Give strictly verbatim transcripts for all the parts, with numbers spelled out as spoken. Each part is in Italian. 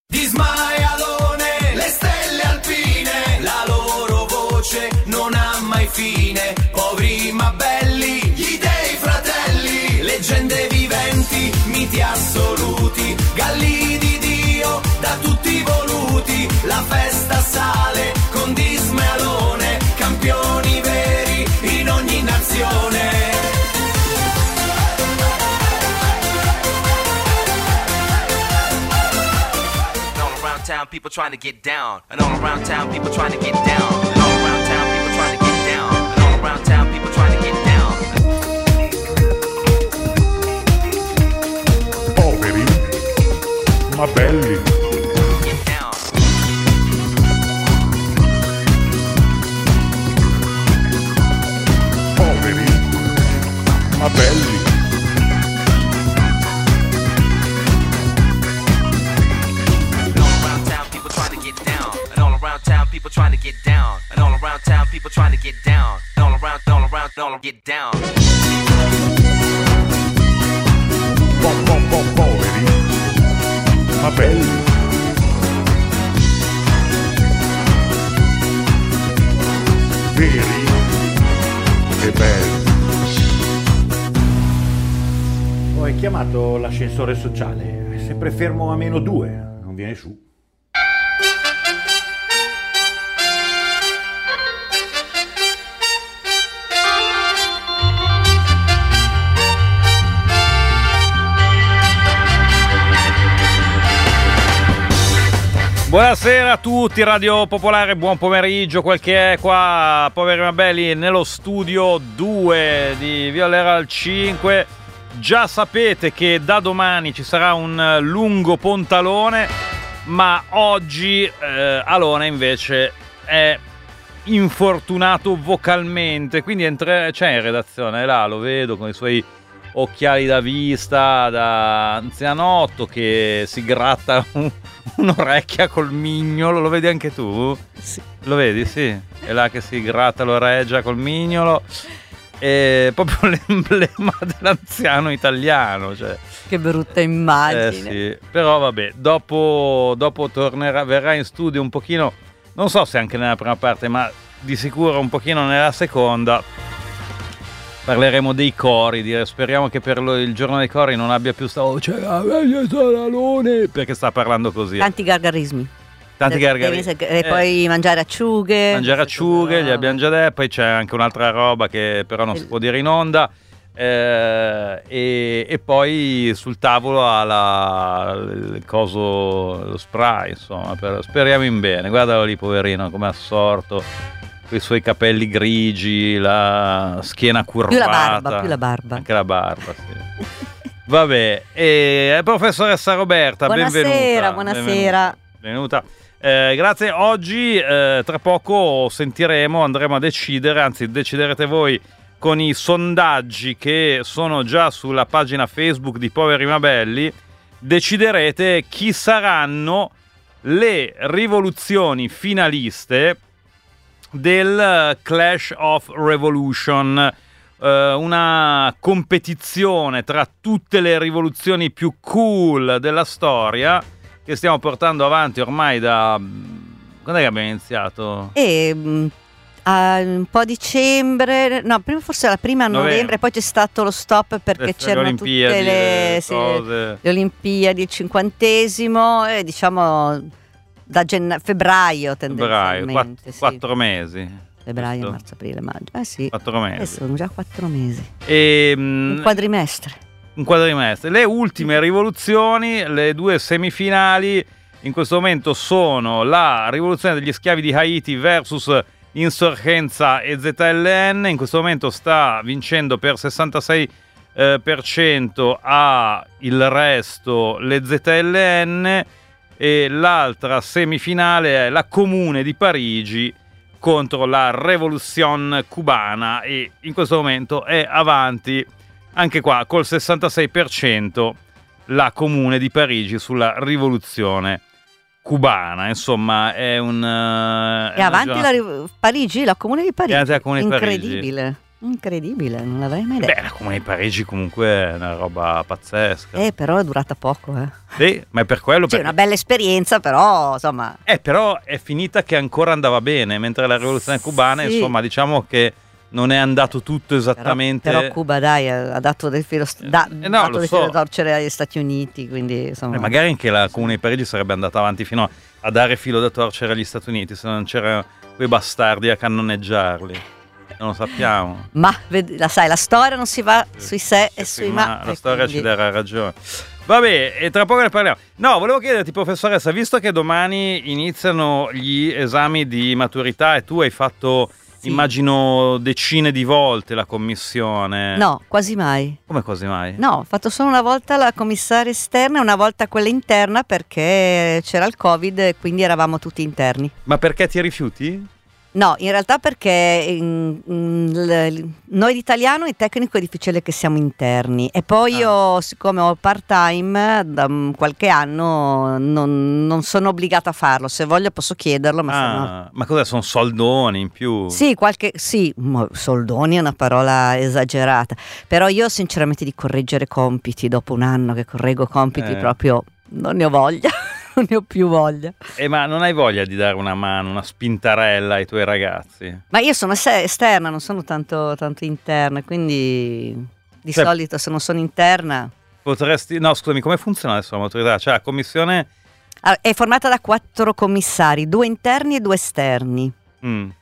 Di Smaialone, le stelle alpine, la loro voce non ha mai fine. Poveri ma belli, gli dei fratelli, leggende viventi, miti assoluti, galli di Dio, da tutti voluti. La festa sale con Di Smaialone, campioni veri in ogni nazione. Town people trying to get down, and all around town people trying to get down, and all around town people trying to get down, and all around town people trying to get down. Poveri ma belli. Get down. Poveri ma belli. People trying to get down, and all around town people trying to get down, and all around, all around, all get down. Po, po, po, poveri ma belli. Veri e belli. Ho chiamato l'ascensore sociale, è sempre fermo a meno due, non viene su. Buonasera a tutti, Radio Popolare, buon pomeriggio, quel che è qua, poveri ma belli, nello studio due di Violera al cinque. Già sapete che da domani ci sarà un lungo pontalone, ma oggi eh, Alona invece è infortunato vocalmente, quindi entra- c'è in redazione, là lo vedo con i suoi occhiali da vista da anzianotto che si gratta un, un'orecchia col mignolo. Lo vedi anche tu? Sì. Lo vedi? Sì. È là che si gratta l'orecchia col mignolo. È proprio l'emblema dell'anziano italiano, cioè. Che brutta immagine. Eh sì. Però vabbè, dopo, dopo tornerà, verrà in studio un pochino, non so se anche nella prima parte, ma di sicuro un pochino nella seconda. Parleremo dei cori, dire, speriamo che per lo, il giorno dei cori non abbia più sta voce, perché sta parlando così. Tanti gargarismi. Tanti gargarismi. E eh, poi mangiare acciughe. Mangiare acciughe, gli abbiamo già detto, poi c'è anche un'altra roba che però non si può dire in onda. Eh, e, e poi sul tavolo ha la, il coso, lo spray, insomma, per, speriamo in bene. Guardalo lì, poverino, come assorto. Con i suoi capelli grigi, la schiena curvata. Più la barba, più la barba. Anche la barba, sì. Vabbè, e professoressa Roberta, buonasera, benvenuta. Buonasera, benvenuta. Eh, grazie. Oggi, eh, tra poco sentiremo, andremo a decidere, anzi deciderete voi con i sondaggi che sono già sulla pagina Facebook di Poveri ma Belli, deciderete chi saranno le rivoluzioni finaliste del Clash of Revolution, eh, una competizione tra tutte le rivoluzioni più cool della storia che stiamo portando avanti ormai da... quando è che abbiamo iniziato? E, uh, un po' dicembre, no, prima forse la prima a novembre, novembre, poi c'è stato lo stop perché le, c'erano le tutte le, le, sì, le Olimpiadi, il cinquantesimo, e diciamo... da genna- febbraio tendenzialmente, febbraio, quattro, sì. quattro mesi. Febbraio, giusto? marzo, aprile, maggio. Eh sì. Quattro mesi. Eh, sono già quattro mesi. E, un quadrimestre. Un quadrimestre. Le ultime rivoluzioni, le due semifinali, in questo momento sono la rivoluzione degli schiavi di Haiti versus Insorgenza e Z L N. In questo momento sta vincendo per sessantasei eh, per cento a il resto le Z L N. E l'altra semifinale è la Comune di Parigi contro la Revolution cubana, e in questo momento è avanti anche qua col sessantasei per cento la Comune di Parigi sulla rivoluzione cubana. Insomma, è un... È, è avanti giornata... la Parigi, la Comune di Parigi. La Comune di incredibile. Parigi. Incredibile, non l'avrei mai detto. Beh, la Comune di Parigi comunque è una roba pazzesca. Eh, però è durata poco, eh. Sì, ma è per quello. Sì, perché- una bella esperienza, però, insomma... Eh, però è finita che ancora andava bene, mentre la rivoluzione cubana, Sì. insomma, diciamo che non è andato tutto esattamente. Però, però Cuba, dai, ha dato del filo, da, Eh, no, dato lo del so. filo torcere agli Stati Uniti, quindi, insomma... Eh, magari anche la Comune di Parigi sarebbe andata avanti fino a, a dare filo da torcere agli Stati Uniti, se non c'erano quei bastardi a cannoneggiarli. Non lo sappiamo. Ma, vedi, la sai, la storia non si va sui se e sui ma. La e storia quindi- ci darà ragione. Vabbè, e tra poco ne parliamo. No, volevo chiederti, professoressa, visto che domani iniziano gli esami di maturità e tu hai fatto, Sì. immagino, decine di volte la commissione. No, quasi mai. Come così mai? No, ho fatto solo una volta la commissaria esterna e una volta quella interna perché c'era il Covid e quindi eravamo tutti interni. Ma perché ti rifiuti? No, in realtà perché mm, mm, l- noi di italiano il tecnico è difficile che siamo interni e poi Ah. io, siccome ho part time da mm, qualche anno, non, non sono obbligata a farlo. Se voglio posso chiederlo, ma se no... Ah, ma cosa sono soldoni in più? Sì, qualche, sì, mo- soldoni è una parola esagerata, però io sinceramente di correggere compiti dopo un anno che correggo compiti Eh. proprio non ne ho voglia, non ne ho più voglia. Eh, ma non hai voglia di dare una mano, una spintarella ai tuoi ragazzi? Ma io sono se- esterna, non sono tanto, tanto interna, quindi di Cioè- solito se non sono interna... Potresti... No, scusami, come funziona adesso la maturità? Cioè, la commissione... Allora, è formata da quattro commissari, due interni e due esterni. Mm.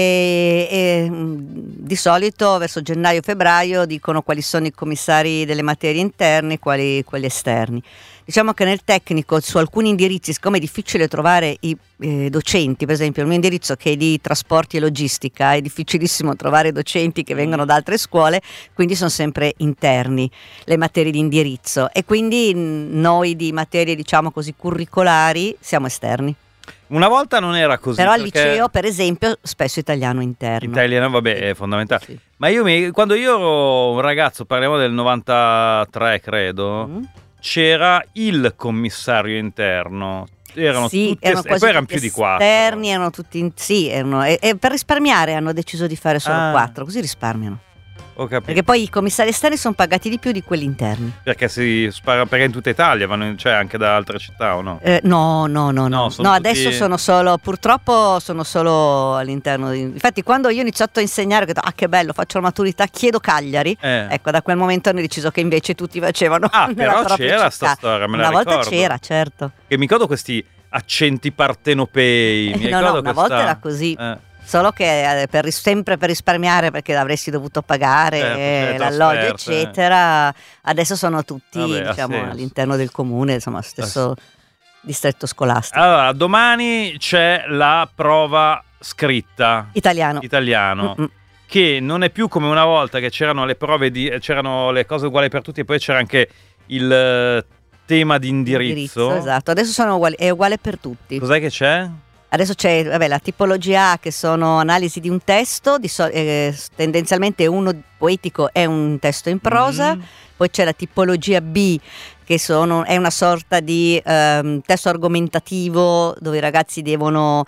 E, e, mh, di solito verso gennaio-febbraio dicono quali sono i commissari delle materie interne e quali quelli esterni. Diciamo che nel tecnico su alcuni indirizzi, siccome è difficile trovare i eh, docenti, per esempio il mio indirizzo che è di trasporti e logistica, è difficilissimo trovare docenti che vengono da altre scuole, quindi sono sempre interni le materie di indirizzo e quindi mh, noi di materie diciamo così curricolari siamo esterni. Una volta non era così. Però al perché- liceo, per esempio, spesso italiano interno. Italiano, vabbè, è fondamentale. Sì. Ma io mi, quando io ero un ragazzo, parliamo del novantatré, credo, Mm. c'era il commissario interno. Erano Sì, tutti erano est- e quasi poi erano tutti più di quattro. esterni, erano tutti in- sì, erano, e, e per risparmiare hanno deciso di fare solo Ah. quattro, così risparmiano. Ho capito. Perché poi i commissari esterni sono pagati di più di quelli interni. Perché si spara, perché in tutta Italia vanno in- cioè anche da altre città o no? Eh, no, no, no, no. No, No, sono tutti- adesso sono solo, purtroppo sono solo all'interno. Di, infatti, quando io ho iniziato a insegnare, ho detto, ah, che bello, faccio la maturità, chiedo Cagliari. Eh. Ecco, da quel momento hanno deciso che invece tutti facevano. Ah, nella però propria c'era città. sta storia, me la Una volta ricordo. c'era, certo. Che mi ricordo questi accenti partenopei. Mi Eh, no, ricordo no, una questa- volta era così. Eh. Solo che eh, per ris- sempre per risparmiare perché avresti dovuto pagare Certo, eh, certo, l'alloggio offerte. eccetera, adesso sono tutti Vabbè, ha diciamo senso. all'interno del comune, insomma stesso distretto scolastico. Allora, domani c'è la prova scritta Italiano. italiano. Mm-mm. Che non è più come una volta che c'erano le prove di c'erano le cose uguali per tutti e poi c'era anche il eh, tema di indirizzo. Esatto, adesso sono uguali, è uguale per tutti. Cos'è che c'è? Adesso c'è vabbè, la tipologia A che sono analisi di un testo, di so- eh, tendenzialmente uno poetico è un testo in prosa, Mm. poi c'è la tipologia B che sono, è una sorta di ehm, testo argomentativo dove i ragazzi devono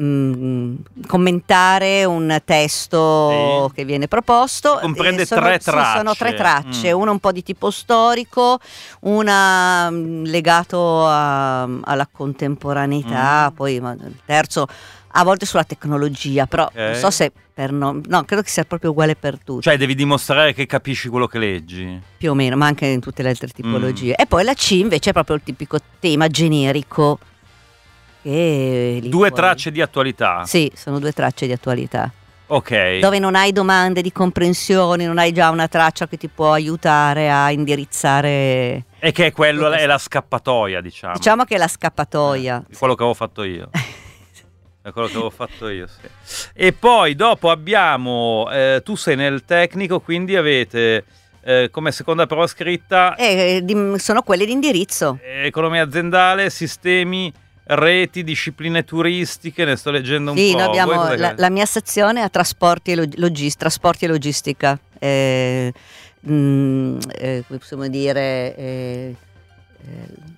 mm, commentare un testo Sì. che viene proposto. Comprende E sono, tre sì, sono tre tracce. tracce, Mm. una un po' di tipo storico, una mm, legato a- alla contemporaneità, Mm. poi ma, il terzo a volte sulla tecnologia, però Ok. non so se per no, no, credo che sia proprio uguale per tutti, Cioè devi dimostrare che capisci quello che leggi. più o meno, ma anche in tutte le altre Mm. tipologie. E poi la C invece è proprio il tipico tema generico. Che lì Due poi- tracce di attualità. Sì, sono due tracce di attualità. Ok. Dove non hai domande di comprensione, non hai già una traccia che ti può aiutare a indirizzare. E che è quello, è la scappatoia, diciamo. Diciamo che è la scappatoia. Di quello che avevo fatto io. È quello che avevo fatto io, sì. E poi dopo abbiamo, eh, tu sei nel tecnico, quindi avete eh, come seconda prova scritta E, eh, di- sono quelle di indirizzo. eh, economia aziendale, sistemi, reti, discipline turistiche, ne sto leggendo un Sì, po'. noi abbiamo Voi cosa- la, la mia sezione a trasporti e, log- logis- trasporti e logistica. Eh, mm, eh, come possiamo dire? eh, eh,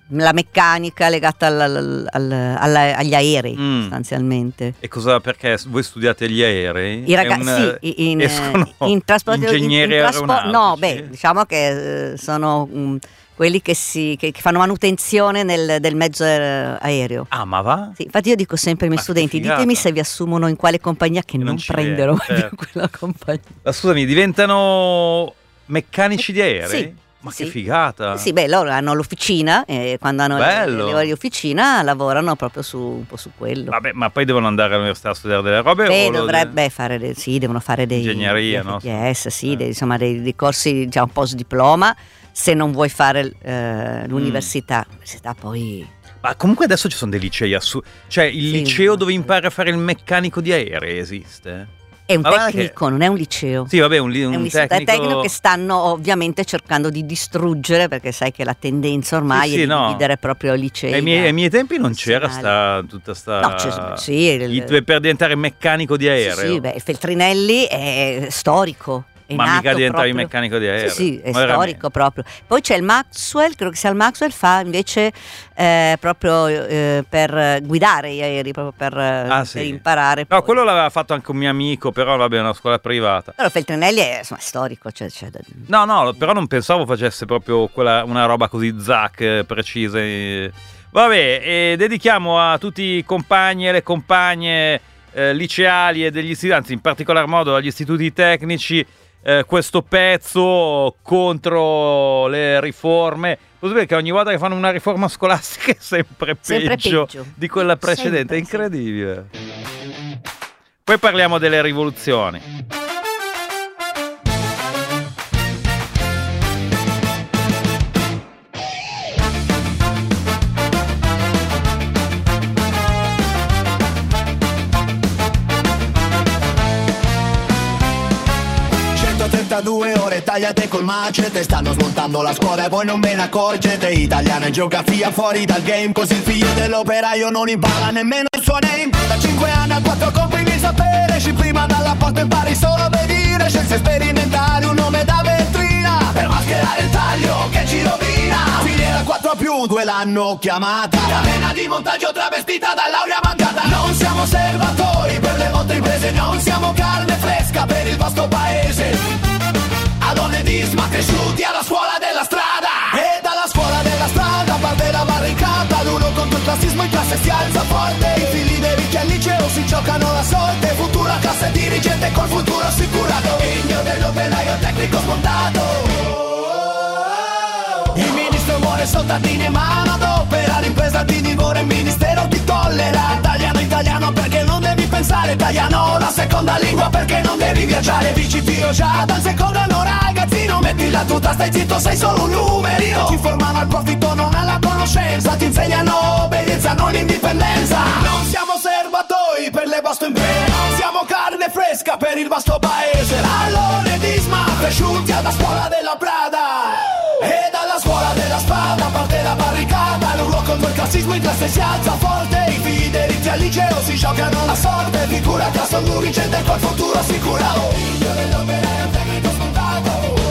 la meccanica legata al, al, al, alla, agli aerei Mm. sostanzialmente. E cosa, perché voi studiate gli aerei? I È ragazzi un- sì, in, escono in trasporto ingegneri in traspo- aeronautici? no, beh, diciamo che eh, sono mm, quelli che, si, che, che fanno manutenzione nel, del mezzo aer- aereo. Ah, ma va? Sì, infatti io dico sempre ai miei Ma che studenti, figata. ditemi se vi assumono in quale compagnia, che non non, ci prenderò viene, mai certo. più quella compagnia. Ma scusami, diventano meccanici di aerei? Sì, Ma sì. che figata! Sì, beh, loro hanno l'officina e quando hanno le, Bello. le ore di officina lavorano proprio su, un po' su quello. Vabbè, ma poi devono andare all'università a studiare delle robe? Beh, o lo- dovrebbe fare, de- sì, devono fare dei Ingegneria, dei no? F P S, sì, Eh. dei, insomma, dei, dei corsi già un post diploma, se non vuoi fare eh, l'università. L'università poi... Ma comunque adesso ci sono dei licei assurdi. Cioè, il Sì, liceo ma- dove impari a fare il meccanico di aerei esiste? È un Ma guarda tecnico, che- non è un liceo. Sì, vabbè, un, li- È un un istituto tecnico... tecnico che stanno ovviamente cercando di distruggere, perché sai che la tendenza ormai Sì, sì, è di no. dividere proprio licei. Ai miei, da- ai miei tempi non c'era professionali. sta, tutta sta... No, c'è- sì, il- il- per diventare meccanico di Sì, aereo. sì, beh, il Feltrinelli è storico. È Ma mica nato diventavi proprio- meccanico di aereo. Sì, sì, è Ma veramente. storico proprio. Poi c'è il Maxwell, credo che sia il Maxwell, fa invece eh, proprio eh, per guidare gli aerei, proprio per, Ah, sì. per imparare. No, poi. quello l'aveva fatto anche un mio amico, però vabbè, è una scuola privata. Però Feltrinelli è, insomma, è storico. Cioè, cioè, No, no, però non pensavo facesse proprio quella, una roba così zac, eh, precisa. eh. Vabbè, e dedichiamo a tutti i compagni e le compagne eh, liceali e degli istituti, anzi in particolar modo agli istituti tecnici, eh, questo pezzo contro le riforme. Posso dire che ogni volta che fanno una riforma scolastica è sempre peggio, Sempre peggio. di quella precedente, Sempre, è incredibile. Poi parliamo delle rivoluzioni. centotrentadue ore tagliate col macete, stanno smontando la scuola e voi non ve ne accorgete. Italiano e geografia fuori dal game, così il figlio dell'operaio non impara nemmeno il suo name. Da cinque anni a quattro comprimi il sapere, esci prima dalla porta e impari solo a vedere. Scienze sperimentali, un nome da vetrina, per mascherare il taglio che ci rovina. Filiera quattro più due l'hanno chiamata, catena di montaggio travestita da laurea mancata. Non siamo servatori per le vostre imprese, non siamo carne fresca per il vostro paese. Adonedismo cresciuti alla scuola della strada, e dalla scuola della strada parte la barricata. L'uno contro il classismo in classe si alza forte, i figli dei ricchi al liceo si giocano la sorte. Futura classe dirigente col futuro assicurato, figlio dell'operaio tecnico smontato. Il ministro muore, soldatini e mano ad opera, l'impresa ti divora, il ministero ti tollera. Italiano italiano perché non devi pensare, italiano la seconda lingua perché non devi viaggiare. Vici fio già dal secondo anno ragazzino, metti la tuta, stai zitto, sei solo un numerino. Ti formano al profitto, non alla conoscenza, ti insegnano obbedienza, non indipendenza. Non siamo serbatoi per le vostre imprese, siamo carne fresca per il vostro paese. Allora disma cresciuti alla scuola della Prada, e dalla scuola della spada parte la barricata. L'uno contro il classismo in classe si alza forte, i figli dei ricchi al liceo si giocano la sorte. Figura che sono dirigente col futuro assicurato, figlio dell'operaio tecnico scontato.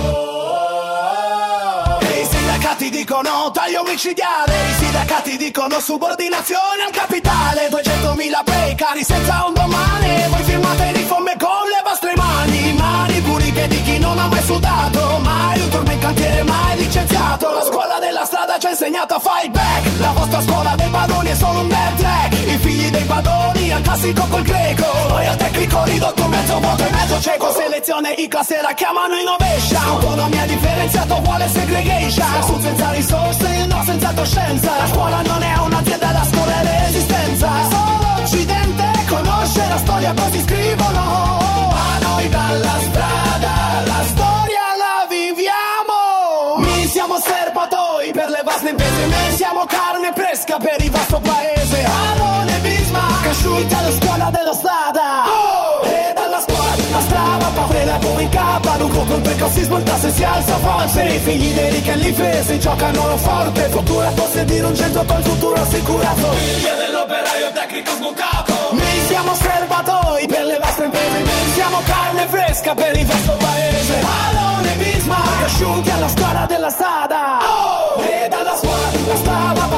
E i sindacati dicono taglio micidiale, i sindacati dicono subordinazione al capitale. duecentomila precari senza un domani, voi firmate riforme con le vostre mani, mani pulite di chi non ha mai sudato, mai un turno in cantiere, mai licenziato. La scuola della strada ci ha insegnato a fight back, la vostra scuola dei padroni è solo un dead track. I figli dei padroni al classico col greco, noi al tecnico ridotto mezzo vuoto e mezzo cieco. Selezione in classe la chiamano innovation, autonomia differenziato vuole segregation. Su senza risorse, no senza coscienza, la scuola non è un'azienda, la scuola è resistenza. Solo Occidente conosce la storia, così scrivono. A noi dalla strada la storia la viviamo. Mi siamo serbatoi per le vostre imprese, noi siamo carne fresca per il vostro paese. Arone Bismarck cresciuti alla scuola della strada, oh! E dalla scuola della strada parte la tua in capa. Lungo contro il classismo il tasso si alza forte, i figli dei ricchi all'impresa giocano forte. Futura posse dire un centro col futuro assicurato, figlio dell'operaio tecnico smontato. Noi siamo serbatoi per le vostre imprese, noi siamo carne fresca per il vostro paese. Alone Bismarck cresciuti alla scuola della strada, oh! E dalla scuola della strada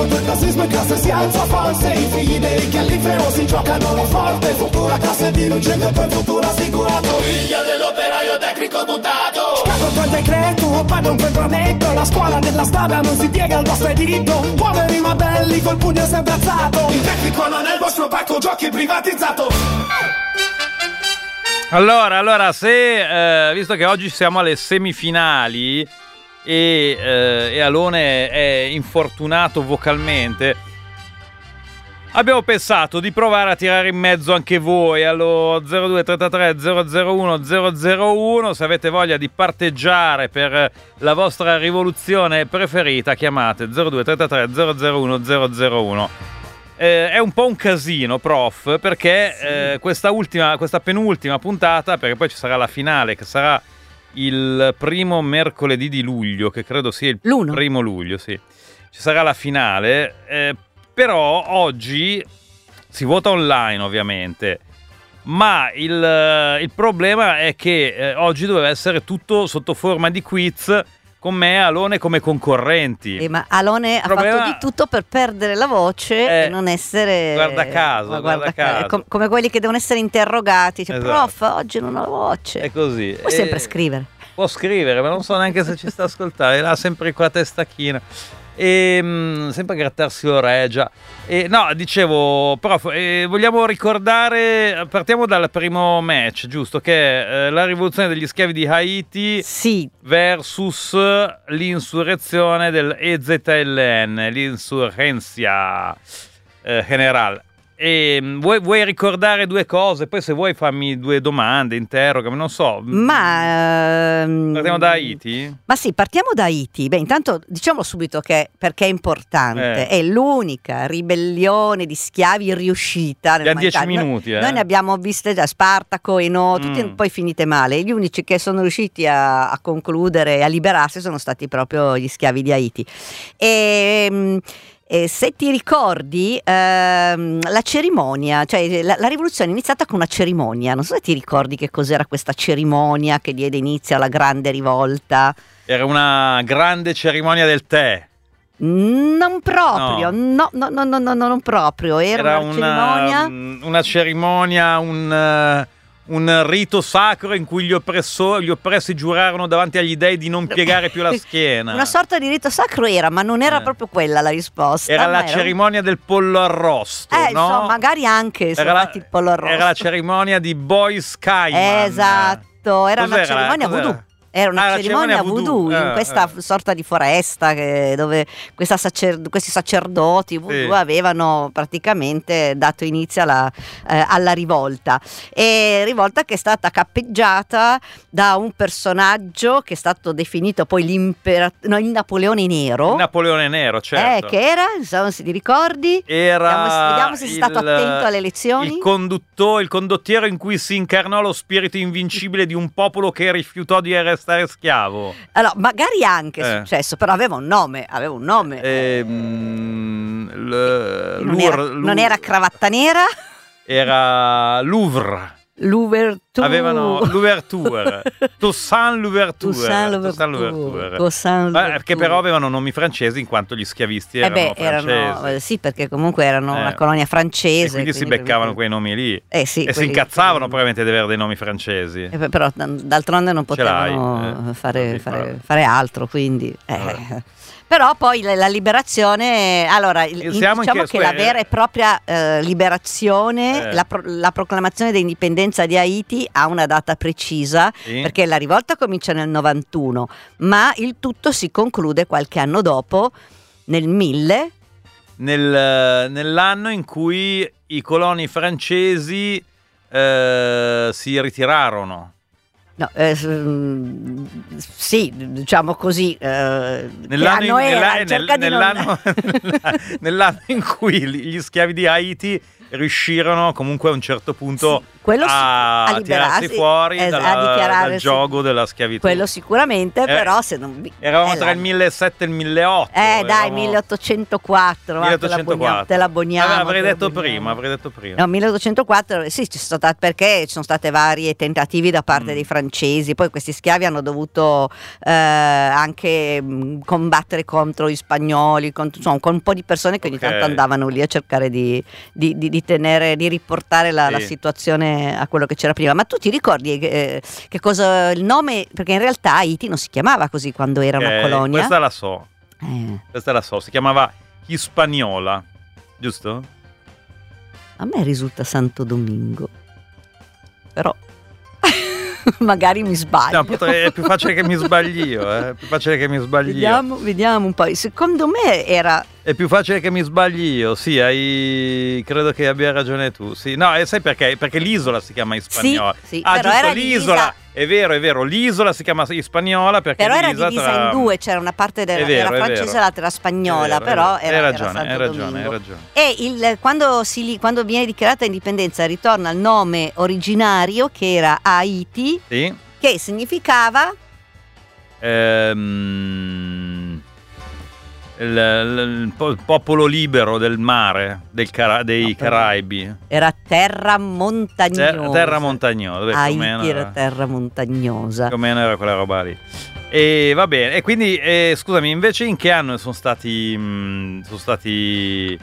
contro il razzismo e classe si alza forse. I figli dei ricchi all'inferno giocano forte. Futura classe dirigente per futuro assicurato. Figlia dell'operaio tecnico buttato. Scato col decreto, paga un comprometto. La scuola nella strada non si piega al vostro editto. Poveri ma belli col pugno sempre alzato. Il tecnico non è il vostro parco giochi privatizzato. Allora, allora, se eh, visto che oggi siamo alle semifinali e, eh, e Alone è infortunato vocalmente, abbiamo pensato di provare a tirare in mezzo anche voi allo zero due trentatré zero zero uno zero zero uno. Se avete voglia di parteggiare per la vostra rivoluzione preferita, chiamate zero due trentatré zero zero uno zero zero uno. Eh, è un po' un casino, prof, perché sì. eh, questa ultima, questa penultima puntata, perché poi ci sarà la finale che sarà il primo mercoledì di luglio, che credo sia il L'uno. primo luglio, sì. Ci sarà la finale, eh, però oggi si vota online ovviamente, ma il, il problema è che eh, oggi doveva essere tutto sotto forma di quiz con me e Alone come concorrenti. Eh, ma Alone problema... ha fatto di tutto per perdere la voce eh, e non essere... Guarda caso, guarda, guarda caso. Com- come quelli che devono essere interrogati. Cioè, esatto. Prof, oggi non ho la voce. È così. Puoi e... sempre scrivere. Può scrivere, ma non so neanche se ci sta ascoltando. È sempre qua a testa china. E mh, sempre a grattarsi l'orecchia. E no, dicevo, prof, eh, vogliamo ricordare, partiamo dal primo match, giusto? Che è eh, la rivoluzione degli schiavi di Haiti sì. versus l'insurrezione del E Z L N, l'insurgencia eh, generale. E vuoi, vuoi ricordare due cose? Poi se vuoi fammi due domande, interrogami, non so. Ma ehm, partiamo da Haiti? Ma sì, partiamo da Haiti. Beh, intanto diciamo subito che perché è importante, eh. è l'unica ribellione di schiavi riuscita. Da dieci minuti. Noi, eh. noi ne abbiamo viste già Spartaco e No, tutte mm. poi finite male. Gli unici che sono riusciti a, a concludere e a liberarsi sono stati proprio gli schiavi di Haiti. E E se ti ricordi ehm, la cerimonia, cioè la, la rivoluzione è iniziata con una cerimonia, non so se ti ricordi che cos'era questa cerimonia che diede inizio alla grande rivolta. Era una grande cerimonia del tè. Non proprio, no, no, no, no, no, no non proprio, era, era una, una cerimonia, una cerimonia, un... un rito sacro in cui gli, oppressori, gli oppressi giurarono davanti agli dei di non piegare più la schiena. Una sorta di rito sacro era, ma non era eh. proprio quella la risposta. Era la era... cerimonia del pollo arrosto, eh, no? Insomma, magari anche era la, il pollo arrosto. Era la cerimonia di Boys Cayman. Esatto, era Cos'era? una cerimonia Cos'era? voodoo. Era una ah, cerimonia voodoo, voodoo in eh, questa eh. sorta di foresta che, dove questa sacer- questi sacerdoti voodoo sì. avevano praticamente dato inizio alla, eh, alla rivolta. E rivolta che è stata cappeggiata da un personaggio che è stato definito poi l'imperatore, no, il Napoleone Nero. Il Napoleone Nero, certo. Eh, che era, insomma, se ti ricordi? Era vediamo, vediamo se sei stato il, attento alle elezioni. Il conduttore, il condottiero in cui si incarnò lo spirito invincibile di un popolo che rifiutò di restare stare schiavo. Allora, magari anche è eh. successo, però aveva un nome, aveva un nome. Eh, mm, l- non, Louvre, era, Louvre, non era cravatta nera? Era Louvre. L'ouverture. Avevano l'ouverture. Toussaint l'ouverture. Toussaint l'ouverture. Toussaint l'ouverture. Perché però avevano nomi francesi in quanto gli schiavisti erano eh beh, francesi. Erano, sì, perché comunque erano eh. una colonia francese. E quindi, quindi si beccavano quei nomi lì. Eh sì, e quelli, si incazzavano quelli... probabilmente di avere dei nomi francesi. Eh, però d'altronde non potevano eh, fare, fare, fare altro, quindi... Eh. Però poi la, la liberazione, allora in, diciamo che, che la vera e propria eh, liberazione, eh. la, pro, la proclamazione dell'indipendenza di Haiti ha una data precisa, sì. perché la rivolta comincia nel novantuno, ma il tutto si conclude qualche anno dopo, nel mille. Nel, nell'anno in cui i coloni francesi eh, si ritirarono. No, eh, sì, diciamo così. Eh, nell'anno, in, era, nella, nel, nell'anno, non... nell'anno in cui gli schiavi di Haiti riuscirono comunque a un certo punto Sì, quello sì, a, a liberarsi, tirarsi fuori es- a dalla- dichiarare, dal sì. gioco della schiavitù. Quello sicuramente, Eh, però se non vi- Eravamo eh, tra la- il millesettecento e il milleottocento. Eh dai, eravamo- milleottocentoquattro, va, te la bogniamo- milleottocentoquattro. te la boniamo. Vabbè, avrei te la detto boniamo. prima, avrei detto prima. No, milleottocentoquattro, sì, ci sono stati, perché ci sono state varie tentativi da parte Mm. dei francesi, poi questi schiavi hanno dovuto eh, anche mh, combattere contro gli spagnoli, contro- insomma, con un po' di persone che ogni Ok. tanto andavano lì a cercare di, di- di- di tenere, di riportare la, Sì. la situazione a quello che c'era prima. Ma tu ti ricordi eh, che cosa il nome? Perché in realtà Haiti non si chiamava così quando era una Eh, colonia. Questa la so, Eh, questa la so, si chiamava Hispaniola, giusto? a me risulta Santo Domingo, però magari mi sbaglio. No, potrei- è più facile che mi sbagli io, eh, è più facile che mi sbagli io. Vediamo, vediamo un po'. Secondo me era. È più facile che mi sbagli io, sì, hai... credo che abbia ragione tu. Sì. No, e sai perché? Perché l'isola si chiama Hispaniola. Sì, sì, ah, però giusto, era l'isola, divisa- è vero, è vero, l'isola si chiama Hispaniola perché Però era divisa divisa tra... in due, c'era una parte della È vero, era è francese vero. e l'altra era spagnola, È vero, è però vero. era, Hai era ragione, Santo hai ragione, Domingo. hai ragione. E il, quando, si, quando viene dichiarata indipendenza ritorna il nome originario che era Haiti, Sì. che significava Ehm, il, il- il po- il popolo libero del mare, del Cara- dei No, però- Caraibi. era terra montagnosa. Ter- terra montagnosa, beh, più o meno Haiti era era- terra montagnosa. più o meno era quella roba lì. E va bene, e quindi eh, scusami, invece in che anno sono stati mh, sono stati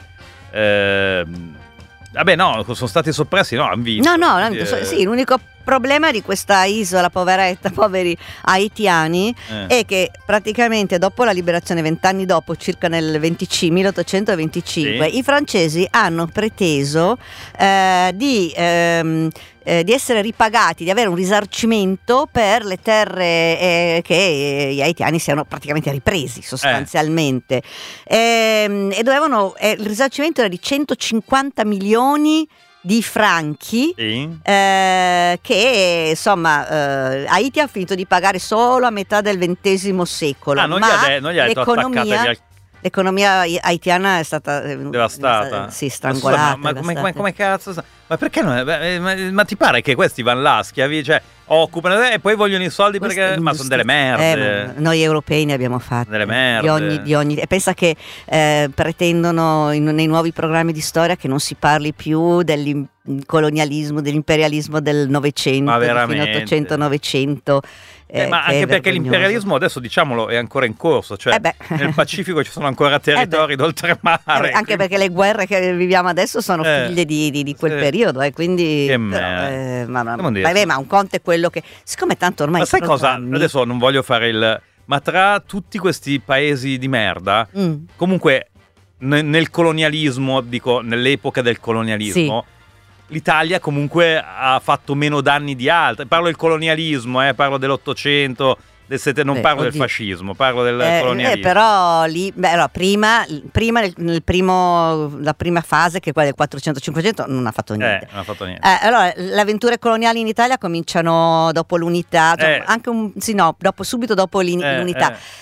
ehm, vabbè no, sono stati soppressi, no, hanno vinto. No, no, no, Quindi, so- eh, sì, l'unico problema di questa isola poveretta, poveri haitiani, eh. è che praticamente dopo la liberazione, vent'anni dopo, circa nel venticinque, milleottocentoventicinque, Sì. i francesi hanno preteso eh, di, ehm, eh, di essere ripagati, di avere un risarcimento per le terre eh, che gli haitiani siano praticamente ripresi sostanzialmente. Ehm, e dovevano, eh, il risarcimento era di centocinquanta milioni di franchi. Sì. Eh, che insomma eh, Haiti ha finito di pagare solo a metà del ventesimo secolo. Ah, non gli ma ha, de- non gli ha detto l'economia, attaccatevi al l'economia haitiana è stata eh, devastata. sì, Ma strangolata. scusa, Ma, ma come, come- devastata. come cazzo? sa- Ma perché non è- beh, ma, ma ti pare che questi vanno là, schiavi, cioè occupano e poi vogliono i soldi Questa perché è ma sono delle l'ingiustizia. merde. Eh, ma noi europei ne abbiamo fatte Delle merde. di ogni, di ogni- e pensa che eh, pretendono in- nei nuovi programmi di storia che non si parli più del colonialismo, dell'imperialismo del Novecento, Ma del fine veramente? Ottocento, Novecento. Eh, ma che è anche perché vergognoso. l'imperialismo adesso diciamolo è ancora in corso, cioè Eh beh. nel Pacifico ci sono ancora territori d'oltremare. Eh beh, anche perché le guerre che viviamo adesso sono Eh, figlie di, di- di quel sì. periodo, e quindi Che però, merda. eh, ma, ma, Devo dire, vabbè, sì. ma un conto è quello che, siccome tanto ormai Ma i sai cosa? programmi- Adesso non voglio fare il ma tra tutti questi paesi di merda, Mm. comunque ne- nel colonialismo, dico nell'epoca del colonialismo, l'Italia comunque ha fatto meno danni di altri. Parlo del colonialismo, eh, parlo dell'Ottocento, del sette- non Beh, parlo del oddio. fascismo, parlo del Eh, colonialismo. eh, però lì, beh, allora, prima, prima nel, nel primo, la prima fase, che è quella del quattrocento cinquecento, non ha fatto Eh, niente. non ha fatto niente. Eh, allora, le avventure coloniali in Italia cominciano dopo l'unità, cioè, Eh. anche un, sì, no, dopo, subito dopo l'in- Eh, l'unità. eh.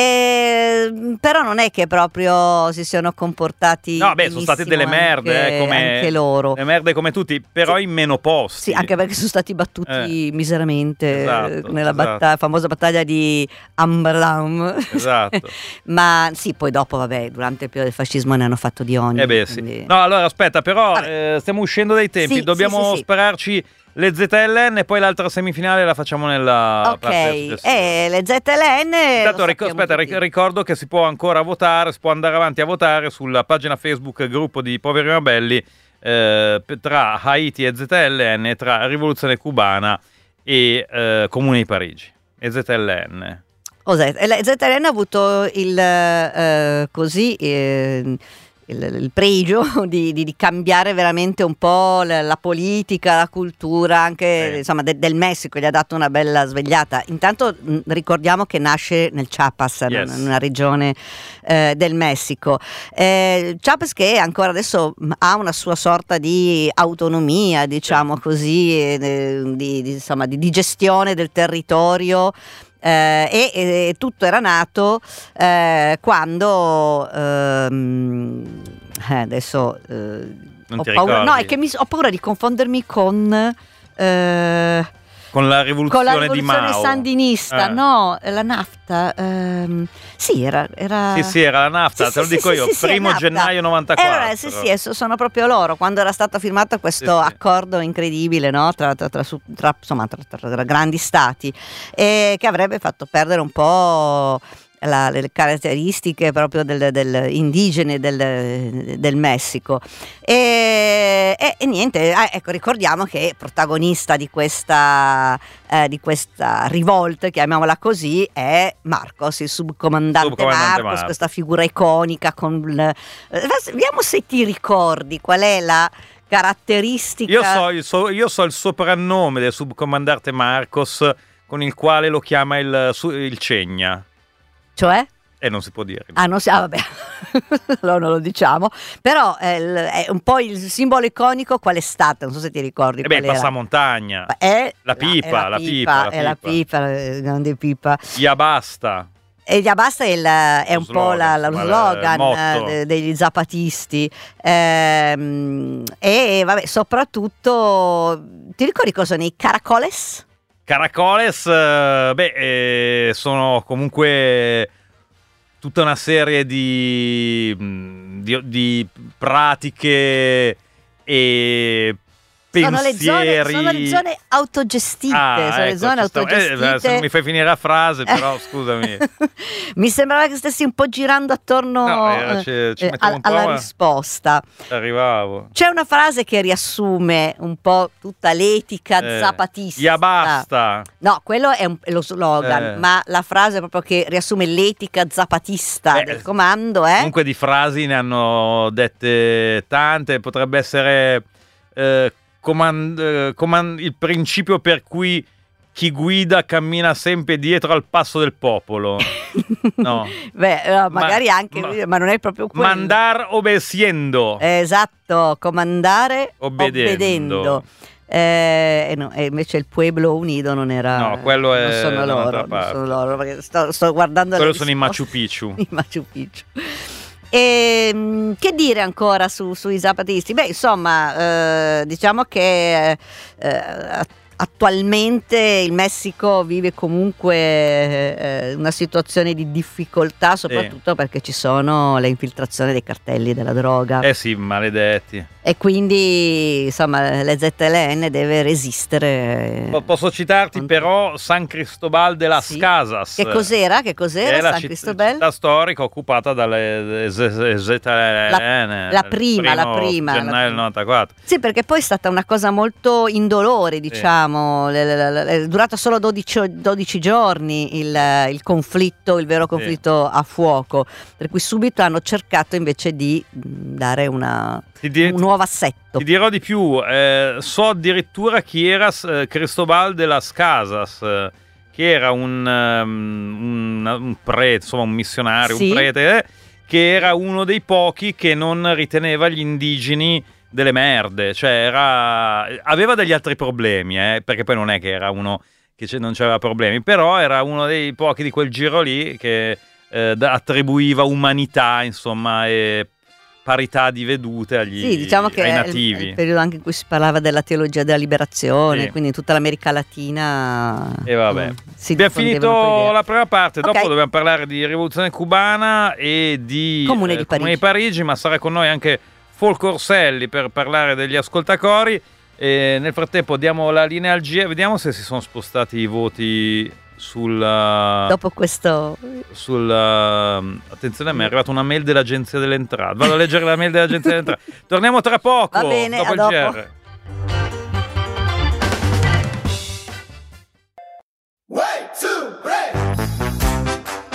E, però non è che proprio si siano comportati No, beh, sono state delle benissimo merde, anche, eh, come, anche loro. delle merde come tutti, però Sì. in meno posti. Sì, anche perché sono stati battuti miseramente Esatto, eh, nella esatto. batta- famosa battaglia di Amberlam. Esatto. Ma sì, poi dopo, vabbè, durante il periodo del fascismo ne hanno fatto di ogni. Eh beh, sì. quindi- No, allora aspetta, però Vabbè. eh, stiamo uscendo dai tempi, Sì, dobbiamo sì, sì, sì. sperarci le Z L N e poi l'altra semifinale la facciamo nella parte Ok, successiva. e le Z L N. Intanto lo ric- sappiamo aspetta, tutti. ric- ricordo che si può ancora votare, si può andare avanti a votare sulla pagina Facebook gruppo di Poveri Ribelli eh, p- tra Haiti e Z L N, tra Rivoluzione Cubana e eh, Comune di Parigi e Z L N. Cos'è? E la Z L N ha avuto il eh, così eh, il, il pregio di, di- di cambiare veramente un po' la, la politica, la cultura anche Sì. insomma de- del Messico, gli ha dato una bella svegliata. Intanto mh, ricordiamo che nasce nel Chiapas, Yes. in una regione eh, del Messico. Eh, Chiapas che ancora adesso mh, ha una sua sorta di autonomia, diciamo così, eh, di, di- insomma, di, di gestione del territorio. Eh, e, e tutto era nato eh, quando ehm, eh, adesso eh, Non ho ti paura, ricordi? no, è che mi, ho paura di confondermi con... eh, Con la rivoluzione, con la rivoluzione di Mao. sandinista, Eh. no, la nafta, ehm, sì, era, era... Sì, sì, era la nafta, Sì, te lo sì, dico sì, io, sì, sì, primo è nafta. gennaio novantaquattro. Eh, allora, sì, sì, eh, sono proprio loro, quando era stato firmato questo Sì, sì. accordo incredibile, no, tra, tra, tra, su- tra- insomma, tra, tra- tra grandi stati, eh, che avrebbe fatto perdere un po' la- le caratteristiche proprio del, del indigene del, del Messico. E, e- e niente, ah, ecco, ricordiamo che protagonista di questa, eh, di questa rivolta, chiamiamola così, è Marcos, il subcomandante, Subcomandante Marcos, Marcos. questa figura iconica con il- eh, vediamo se ti ricordi qual è la caratteristica. Io so, il so- io so il soprannome del subcomandante Marcos, con il quale lo chiama il, su- il Cegna. Cioè? E non si può dire. Ah, non si, ah, vabbè, allora non lo diciamo, però è, il- è un po' il simbolo iconico qual è stato, non so se ti ricordi. E beh, qual era. passamontagna. È La pipa, è la pipa, la è la pipa. pipa, la grande pipa. Ya basta. E già basta è, il- è Lo un po' slogan, la- la- lo insomma, il slogan motto. eh, degli zapatisti. Ehm, e vabbè, soprattutto, ti ricordi cosa sono i caracoles? Caracoles, eh, beh, eh, sono comunque tutta una serie di, mh, di, di pratiche e Sono le, zone, pensieri. sono le zone autogestite, Ah, sono le ecco, zone ci stavo- eh, autogestite. se non mi fai finire la frase, però scusami. Mi sembrava che stessi un po' girando attorno No, era- ci- eh, ci eh, mettevo al- un po', alla ma- risposta. Arrivavo. C'è una frase che riassume un po' tutta l'etica Eh, zapatista. Ya basta. No, quello è, un- è lo slogan, Eh. ma la frase proprio che riassume l'etica zapatista Beh, del comando è... Comunque di frasi ne hanno dette tante, potrebbe essere eh, coman- eh, coman- il principio per cui chi guida cammina sempre dietro al passo del popolo. No. Beh, no, magari Ma- anche, ma- ma, non è proprio quello. Mandar obedeciendo. Esatto, comandare Obbedendo. obbedendo. Eh, e no, e invece il Pueblo Unido non era... No, quello è non sono da loro, un'altra non parte. sono loro, perché sto, sto guardando Quello le sono i risposte. Machu Picchu. I Machu Picchu. E, mh, che dire ancora su, sui zapatisti? Beh, insomma, eh, diciamo che eh, eh, attualmente il Messico vive comunque eh, una situazione di difficoltà, soprattutto perché ci sono le infiltrazioni dei cartelli della droga. Eh sì, maledetti. E quindi insomma l'E Z L N deve resistere. Po- Posso citarti Contro- però San Cristobal de las Sì. Casas. Che cos'era? Che Che cos'era è la San citt- Cristobal? città storica occupata dalle Z L N. La- la prima, il la primo prima, la gennaio del prima. novantaquattro. Sì, perché poi è stata una cosa molto indolore, diciamo, le- le- le- è durato solo dodici, dodici giorni il, il conflitto, il vero conflitto a fuoco, per cui subito hanno cercato invece di mh, dare una, Ti, di- un nuovo assetto. ti dirò di più, eh, so addirittura chi era eh, Cristobal de las Casas, eh, che era un, um, un, un prete, insomma un missionario, Sì. un prete, eh, che era uno dei pochi che non riteneva gli indigeni delle merde, cioè era, aveva degli altri problemi, eh, perché poi non è che era uno che ce- non c'aveva problemi, però era uno dei pochi di quel giro lì che eh, da- attribuiva umanità, insomma, e parità di vedute agli, Sì, diciamo che ai è il, nativi. è il periodo anche in cui si parlava della teologia della liberazione, Sì. quindi in tutta l'America Latina. E vabbè. mm, si Abbiamo diffondevano quelle finito idee. la prima parte, dopo Ok. dobbiamo parlare di rivoluzione cubana e di Comune di Comune di Parigi, ma sarà con noi anche Folco Orselli per parlare degli ascoltacori. E nel frattempo diamo la linea al G E, vediamo se si sono spostati i voti sul... Dopo questo... sul attenzione, mi è arrivata una mail dell'Agenzia delle Entrate. Vado a leggere la mail dell'Agenzia delle Entrate. Torniamo tra poco, Va bene, dopo a il dopo. G R. Way, two, three.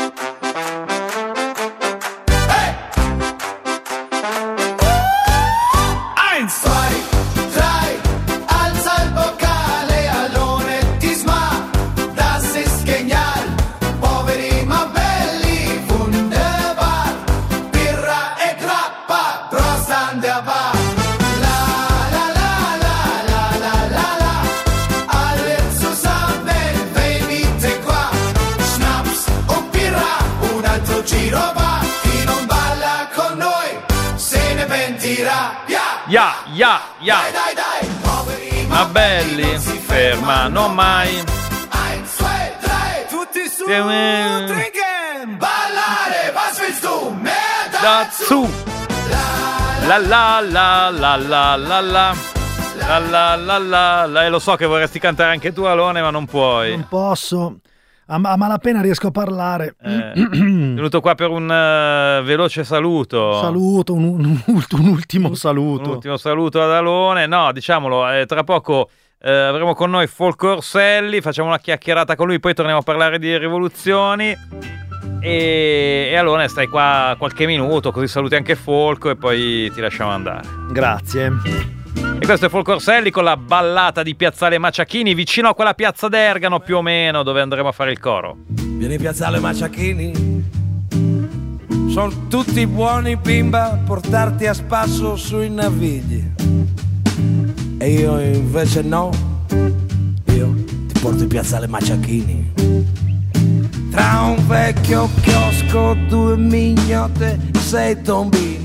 Eins, zwei, drei, alza il boccale, Alone ti sma, das ist genial, poveri ma belli, wunderbar, birra e grappa, Prost an der Bar. La la la la la la la la, alle zusammen, venite qua, Schnaps und birra, un altro giro va, chi non balla con noi, se ne pentirà, yeah! Ya, ya, ya. Dai, dai, dai, poveri Ma belli, non si fermano mai. Eins, zwei, drei, tutti su, Sì, eh. trinken, ballare, was willst du mehr Dazu. La la la la la la la. La la la la la. E lo so che vorresti cantare anche tu, Alone, ma non puoi. Non posso. A, a malapena riesco a parlare. Eh, venuto qua per un uh, veloce saluto. Saluto, un, un, un ultimo saluto. Un ultimo saluto ad Alone. No, diciamolo, eh, tra poco eh, avremo con noi Folco Orselli, facciamo una chiacchierata con lui, poi torniamo a parlare di rivoluzioni. E, e Alone, stai qua qualche minuto, così saluti anche Folco e poi ti lasciamo andare. Grazie. E questo è Folco Orselli con la ballata di Piazzale Maciachini, vicino a quella piazza d'Ergano più o meno, dove andremo a fare il coro. Vieni Piazzale Maciachini, sono tutti buoni bimba a portarti a spasso sui navigli. E io invece no, io ti porto in Piazzale Maciachini. Tra un vecchio chiosco, due mignotte, sei tombini.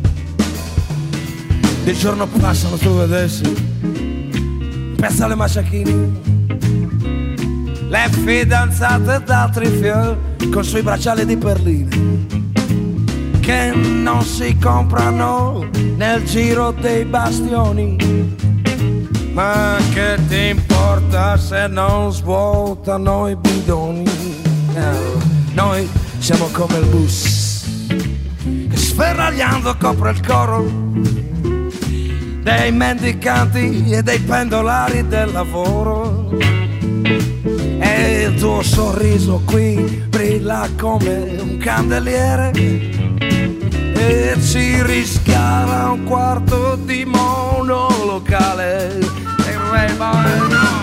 Il giorno passano, tu vedessi Piazzale Maciachini, le fidanzate d'altri fior con sui bracciali di perline che non si comprano nel giro dei bastioni. Ma che ti importa se non svuotano i bidoni? No, noi siamo come il bus che sferragliando copre il coro dei mendicanti e dei pendolari del lavoro. E il tuo sorriso qui brilla come un candeliere e ci rischiara un quarto di monolocale. E vai, vai, no.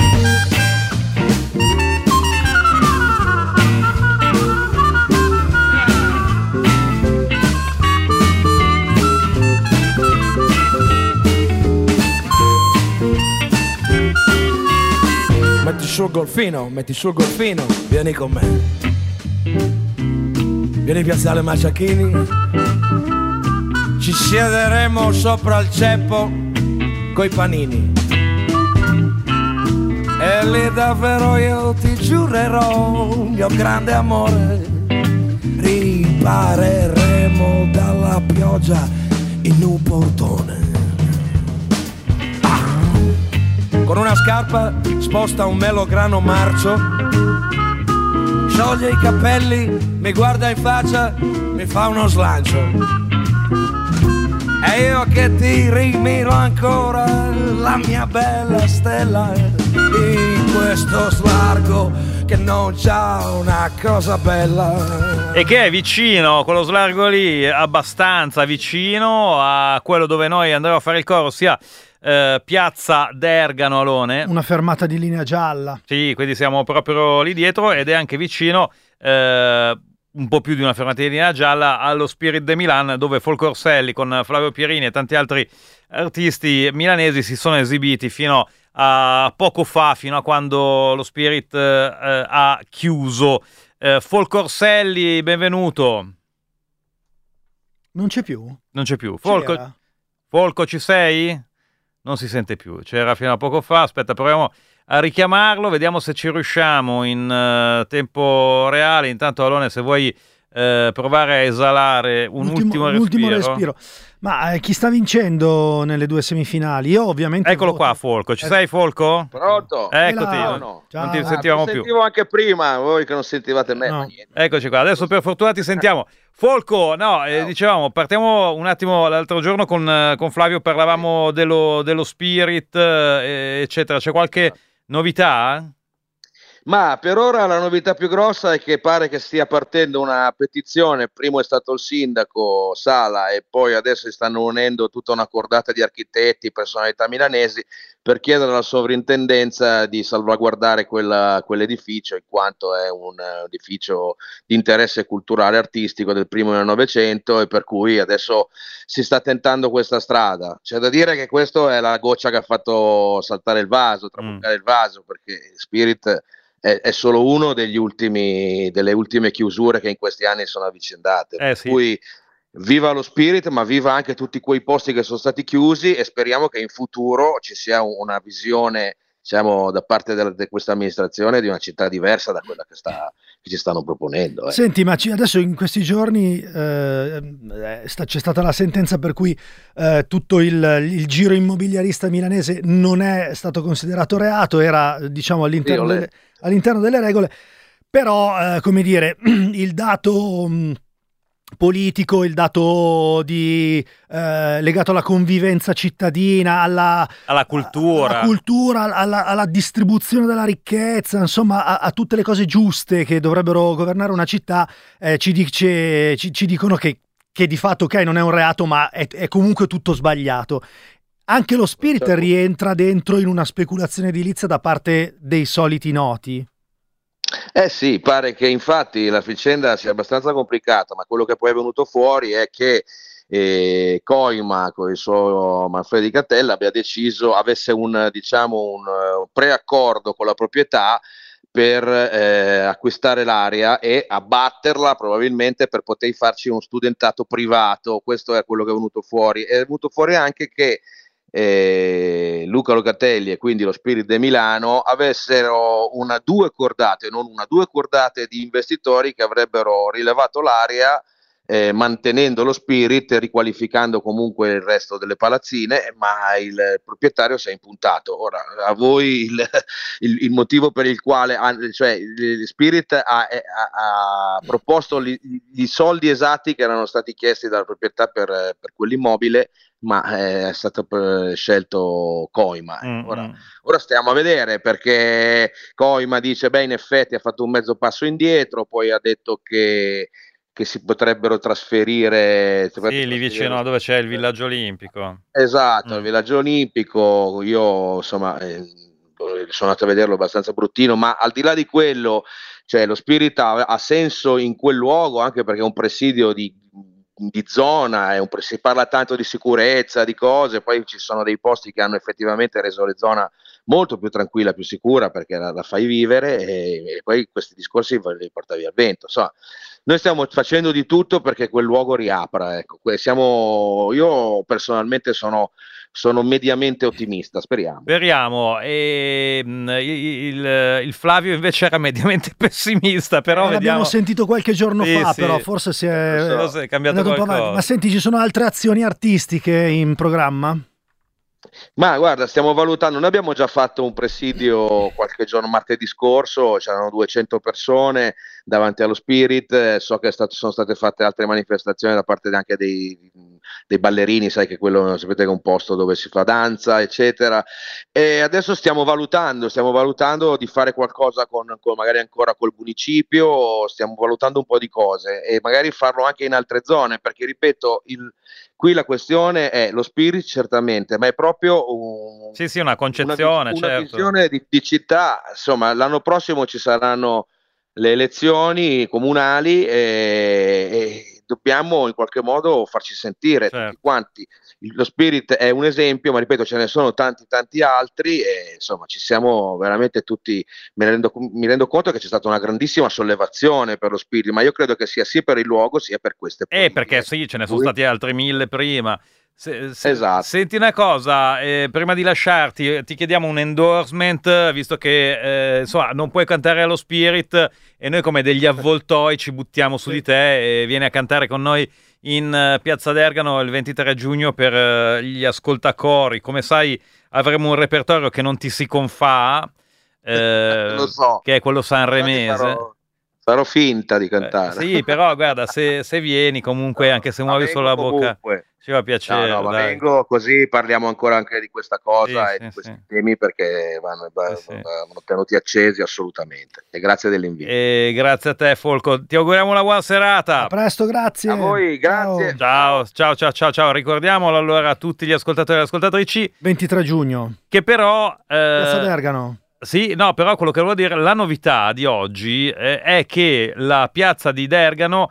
Metti sul golfino, metti sul golfino, vieni con me. Vieni Piazzale Maciachini, ci siederemo sopra il ceppo coi panini. E lì davvero io ti giurerò, mio grande amore, ripareremo dalla pioggia in un portone. Con una scarpa sposta un melograno marcio, scioglie i capelli, mi guarda in faccia, mi fa uno slancio. E io che ti rimiro ancora, la mia bella stella, in questo slargo che non c'ha una cosa bella. E che è vicino, quello slargo lì, abbastanza vicino a quello dove noi andremo a fare il coro, ossia Eh, piazza d'Ergano, Alone. Una fermata di linea gialla. Sì, quindi siamo proprio lì dietro ed è anche vicino, eh, un po' più di una fermata di linea gialla, allo Spirit de Milan, dove Folco Orselli con Flavio Pierini e tanti altri artisti milanesi si sono esibiti fino a poco fa, fino a quando lo Spirit eh, ha chiuso. Eh, Folco Orselli, benvenuto. Non c'è più? Non c'è più. Folco, Folco, ci sei? Non si sente più, c'era fino a poco fa. Aspetta, proviamo a richiamarlo, vediamo se ci riusciamo in uh, tempo reale. Intanto, Alone, se vuoi uh, provare a esalare un ultimo, ultimo respiro. respiro. Ma eh, chi sta vincendo nelle due semifinali? Io ovviamente Eccolo voto. qua, Folco. Ci sei, Folco? Pronto? Eccoti. No, no. Non ti Ah, sentivamo ti più. sentivo anche prima, voi che non sentivate me. No. Ma niente. Eccoci qua, adesso per fortuna ti sentiamo. Folco, no, eh, dicevamo, partiamo un attimo. L'altro giorno con, con Flavio parlavamo dello, dello Spirit, eh, eccetera. C'è qualche novità? Ma per ora la novità più grossa è che pare che stia partendo una petizione. Primo è stato il sindaco Sala e poi adesso si stanno unendo tutta una cordata di architetti, personalità milanesi per chiedere alla sovrintendenza di salvaguardare quella, quell'edificio, in quanto è un uh, edificio di interesse culturale e artistico del primo del Novecento, e per cui adesso si sta tentando questa strada. C'è da dire che questa è la goccia che ha fatto saltare il vaso, traboccare mm. il vaso, perché Spirit è, è solo uno degli ultimi, delle ultime chiusure che in questi anni sono avvicendate. Eh, per sì. cui viva lo Spirit, ma viva anche tutti quei posti che sono stati chiusi, e speriamo che in futuro ci sia una visione, diciamo, da parte di questa amministrazione di una città diversa da quella che, sta, che ci stanno proponendo. Eh. Senti, ma ci, adesso in questi giorni eh, sta, c'è stata la sentenza per cui eh, tutto il, il giro immobiliarista milanese non è stato considerato reato, era, diciamo, all'interno, Sì, delle, all'interno delle regole, però eh, come dire, il dato mh, politico, il dato di, eh, legato alla convivenza cittadina, alla, alla cultura, alla, cultura alla, alla distribuzione della ricchezza, insomma a, a tutte le cose giuste che dovrebbero governare una città, eh, ci, dice, ci, ci dicono che, che di fatto ok non è un reato, ma è, è comunque tutto sbagliato. Anche lo Spirit Certo. rientra dentro in una speculazione edilizia da parte dei soliti noti. Eh sì, pare che infatti la vicenda sia abbastanza complicata, ma quello che poi è venuto fuori è che eh, Coima con il suo Manfredi Catella abbia deciso, avesse un, diciamo, un, un preaccordo con la proprietà per eh, acquistare l'area e abbatterla probabilmente per poter farci un studentato privato. Questo è quello che è venuto fuori. È venuto fuori anche che eh, Luca Locatelli e quindi lo Spirit de Milano avessero una due cordate, non una, due cordate di investitori che avrebbero rilevato l'area, eh, mantenendo lo Spirit, riqualificando comunque il resto delle palazzine, ma il proprietario si è impuntato. Ora, a voi il, il, il motivo per il quale, cioè, il Spirit ha, ha, ha proposto gli, gli soldi esatti che erano stati chiesti dalla proprietà per, per quell'immobile, ma è stato scelto Coima. Mm-hmm. Ora, ora stiamo a vedere, perché Coima dice, beh, in effetti ha fatto un mezzo passo indietro, poi ha detto che che si potrebbero trasferire, sì, lì trasferire vicino a dove c'è il villaggio olimpico. Esatto, mm. il villaggio olimpico. Io insomma eh, sono andato a vederlo, abbastanza bruttino, ma al di là di quello, cioè, lo Spirit ha, ha senso in quel luogo, anche perché è un presidio di, di zona, è un, si parla tanto di sicurezza, di cose, poi ci sono dei posti che hanno effettivamente reso la zona molto più tranquilla, più sicura, perché la, la fai vivere, e, e poi questi discorsi li porta via il vento. Insomma, noi stiamo facendo di tutto perché quel luogo riapra, ecco. Siamo, io personalmente sono, sono mediamente ottimista, speriamo. Speriamo. E, mh, il, il Flavio invece era mediamente pessimista, però eh, vediamo. L'abbiamo sentito qualche giorno sì, fa, sì. però forse si è, forse è cambiato qualcosa. Ma senti, ci sono altre azioni artistiche in programma? Ma guarda, stiamo valutando, noi abbiamo già fatto un presidio qualche giorno, martedì scorso, c'erano duecento persone davanti allo Spirit, eh, so che è stato, sono state fatte altre manifestazioni da parte anche dei, dei ballerini, sai che quello, sapete che è un posto dove si fa danza, eccetera, e adesso stiamo valutando, stiamo valutando di fare qualcosa con, con magari ancora col municipio, stiamo valutando un po' di cose e magari farlo anche in altre zone, perché ripeto, il qui la questione è lo Spirit certamente, ma è proprio un, sì, sì, una concezione, una, una certo. visione di, di città. Insomma, l'anno prossimo ci saranno le elezioni comunali e, e dobbiamo in qualche modo farci sentire, certo, tutti quanti. Lo Spirit è un esempio, ma ripeto, ce ne sono tanti tanti altri e insomma ci siamo veramente tutti, mi rendo, mi rendo conto che c'è stata una grandissima sollevazione per lo Spirit, ma io credo che sia sia per il luogo sia per queste eh perché sì, ce ne sono stati altri mille prima. Se, se, esatto. Senti una cosa, eh, prima di lasciarti ti chiediamo un endorsement, visto che eh, insomma non puoi cantare allo Spirit e noi come degli avvoltoi ci buttiamo su di te e vieni a cantare con noi in uh, Piazza Dergano il ventitré giugno per uh, gli ascoltacori. Come sai avremo un repertorio che non ti si confà, eh, lo so, che è quello sanremese. Farò, farò finta di cantare. Eh, sì, però guarda, se, se vieni comunque, no, anche se muovi solo la bocca, comunque. Ci fa piacere. No, no, ma dai. vengo così parliamo ancora anche di questa cosa sì, e sì, di questi sì. temi, perché vanno, vanno, sì, sì. vanno tenuti accesi assolutamente. E grazie dell'invito. E grazie a te, Folco. Ti auguriamo una buona serata. A presto, grazie. A voi, grazie. Ciao, ciao, ciao, ciao, ciao. Ricordiamolo allora a tutti gli ascoltatori e ascoltatrici. ventitré giugno. Che però... Eh, Piazza Dergano. Sì, no, però quello che volevo dire, la novità di oggi eh, è che la piazza di Dergano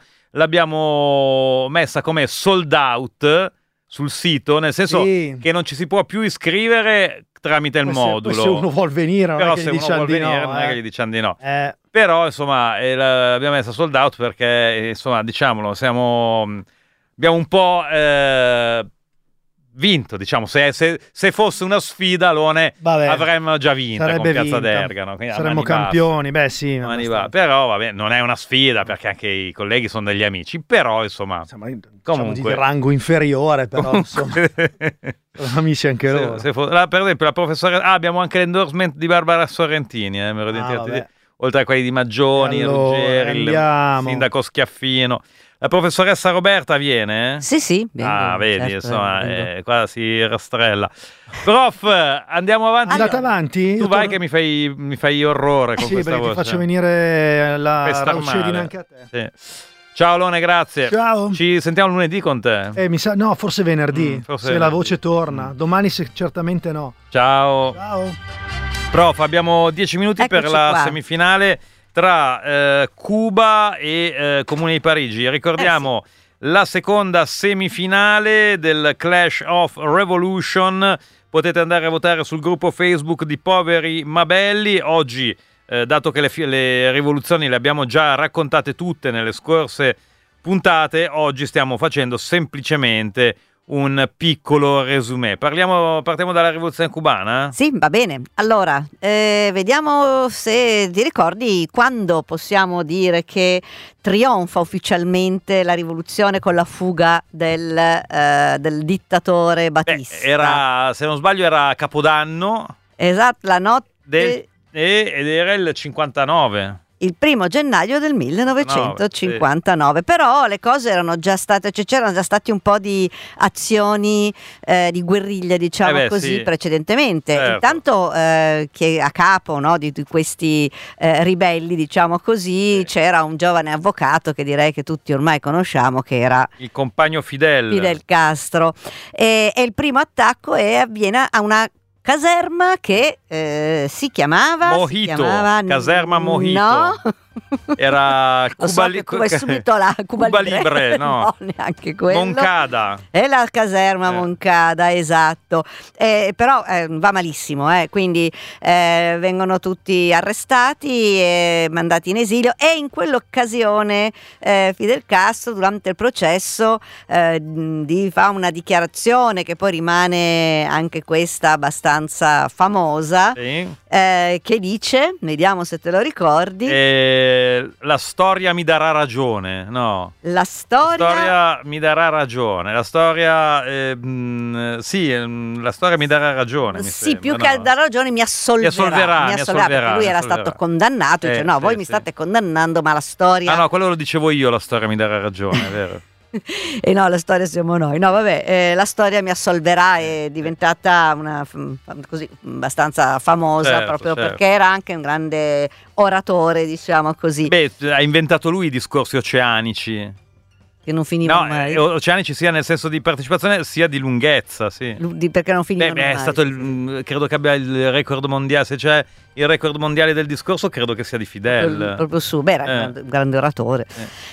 l'abbiamo messa come sold out sul sito, nel senso sì. che non ci si può più iscrivere tramite il poi modulo. Se, se uno vuol venire, non però è che se gli uno diciamo vuol di venire, no, non è eh. che gli diciamo di no. Eh. Però, insomma, eh, l'abbiamo messa sold out perché, insomma, diciamolo, siamo abbiamo un po' eh, vinto, diciamo, se, se, se fosse una sfida Alone Vabbè, avremmo già vinto con sarebbe Piazza vinta. d'Ergano, quindi a Saremmo mani basse. campioni, beh sì. A mani abbastanza. basse. Però vabbè, non è una sfida perché anche i colleghi sono degli amici, però insomma, Insomma, diciamo comunque di rango inferiore, però insomma, sono amici anche se, loro. se fo- la- per esempio la professoressa, ah, abbiamo anche l'endorsement di Barbara Sorrentini, eh, me l'ho dimenticato di vabbè. dire. Oltre a quelli di Maggioni, Allora, Ruggeri, il andiamo. sindaco Schiaffino. La professoressa Roberta viene? Sì, sì. vengo, Ah, vedi, certo, insomma, vengo. eh, qua si rastrella. Prof, andiamo avanti. Andate avanti? Tu Io vai torno- che mi fai, mi fai orrore con Sì, questa perché ti voce. faccio venire la Fai star raucedine male. anche a te. Sì. Ciao Alone, grazie. Ciao. Ci sentiamo lunedì con te. Eh, mi sa, no, forse venerdì, Mm, forse se la venerdì. voce torna. Domani se- certamente no. Ciao. Ciao. Prof, abbiamo dieci minuti Eccoci per la qua. semifinale tra eh, Cuba e eh, Comune di Parigi. Ricordiamo Eh la seconda semifinale del Clash of Revolution. Potete andare a votare sul gruppo Facebook di Poveri ma Belli. Oggi, eh, dato che le, fi- le rivoluzioni le abbiamo già raccontate tutte nelle scorse puntate, oggi stiamo facendo semplicemente un piccolo resumé. Parliamo, partiamo dalla rivoluzione cubana? Sì, va bene. Allora, eh, vediamo se ti ricordi quando possiamo dire che trionfa ufficialmente la rivoluzione con la fuga del, eh, del dittatore Batista. Beh, era, se non sbaglio, era Capodanno Esatto, la notte, del, e- ed era il cinquantanove. il primo gennaio del millenovecentocinquantanove. Però le cose erano già state, cioè c'erano già stati un po' di azioni eh, di guerriglia, diciamo Eh beh, così, sì. precedentemente. Certo. Intanto eh, che a capo, no, di, di questi eh, ribelli, diciamo così, Sì. c'era un giovane avvocato che direi che tutti ormai conosciamo, che era Il compagno Fidel. Fidel Castro. E, e il primo attacco è, avviene a una caserma che eh, si chiamava si Mojito, chiamava- caserma Mojito. No. Era Lo so Cuba, che tu vai subito là, Cuba, Cuba Libre, no. neanche quello. Moncada. È la caserma Eh. Moncada, esatto. Eh, però eh, va malissimo, eh, quindi eh, vengono tutti arrestati e mandati in esilio, e in quell'occasione eh, Fidel Castro durante il processo eh, di, fa una dichiarazione che poi rimane anche questa abbastanza famosa, Sì. eh, che dice, vediamo se te lo ricordi, E la storia mi darà ragione, no? la La storia... storia mi darà ragione. La storia, eh, mh, sì, ehm, la storia mi darà ragione. Mi Sì, sembra, più no? che dar ragione mi assolverà, Mi assolverà, mi assolverà, perché lui mi era assolverà. stato condannato, dice Eh, no, sì, voi mi sì. state condannando, ma la storia... Ah no, quello lo dicevo io, la storia mi darà ragione, è vero. E no, la storia siamo noi. No, vabbè, eh, la storia mi assolverà, è diventata una f- così abbastanza famosa, Certo, proprio certo. perché era anche un grande oratore, diciamo così, Beh, ha inventato lui i discorsi oceanici. che non finivano No, mai. eh, oceanici sia nel senso di partecipazione sia di lunghezza, sì. Lu- di- perché non Beh, finivano beh, è mai. stato il, mh, credo che abbia il record mondiale, se c'è il record mondiale del discorso credo che sia di Fidel. Proprio, proprio su, beh, era Eh. un grande, un grande oratore.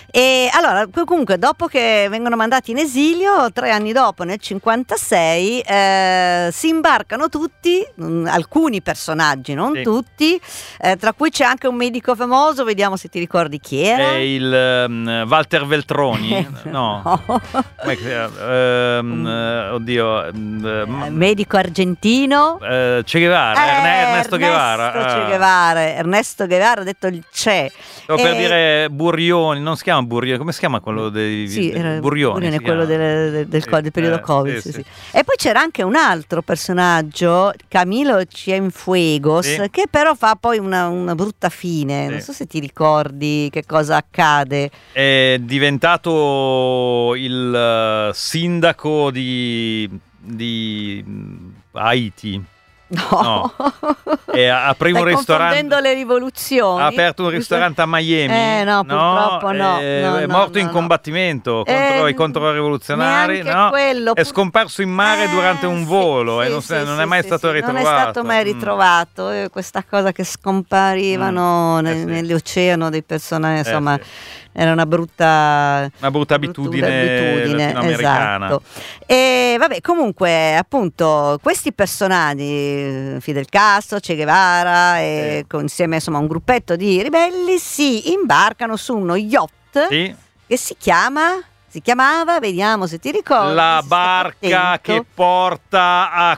E allora, comunque, dopo che vengono mandati in esilio, tre anni dopo, nel cinquantasei, eh, si imbarcano tutti, mh, alcuni personaggi, non Sì. tutti, eh, tra cui c'è anche un medico famoso, vediamo se ti ricordi chi era. È il ehm, Walter Veltroni? No. Com'è che- ehm, eh, oddio. ehm, Eh, ma- medico argentino. eh, Che Guevara, Eh, Erne- Ernesto Guevara. Ernesto Che ah. Guevara, Ernesto Guevara, ha detto il Che. Stavo per Eh, dire Burrioni, non si chiama Burrioni, come si chiama quello dei Sì, era Burrioni? Burrioni, si quello chiama. del, del- del Sì, co- del periodo eh, Covid. sì, sì, sì. sì. E poi c'era anche un altro personaggio, Camilo Cienfuegos, Sì. che però fa poi una, una brutta fine. Sì. Non so se ti ricordi che cosa accade. È diventato il eh, sindaco di, di mm, Haiti. No, E ha- aprì un stai ristorante. confondendo le rivoluzioni. Ha aperto un ristorante a Miami. Eh, no, purtroppo no, Eh, no, è no, morto no, in no. combattimento contro Eh, i controrivoluzionari. neanche No? quello, È pur- scomparso in mare Eh, durante un sì, volo e sì, non, sì, se- non sì, è mai sì, stato sì, ritrovato. Non è stato mai Mm. ritrovato. eh, questa cosa che scomparivano Mm. Eh, nel- sì. nell'oceano dei personaggi, insomma, sì. era una brutta, Una brutta abitudine latinoamericana. esatto. E vabbè, comunque, appunto, questi personaggi, Fidel Castro, Che Guevara, e Sì. con- insieme insomma a un gruppetto di ribelli, si imbarcano su uno yacht Sì, che si chiama si chiamava? Vediamo se ti ricordi. La se barca attento. che porta a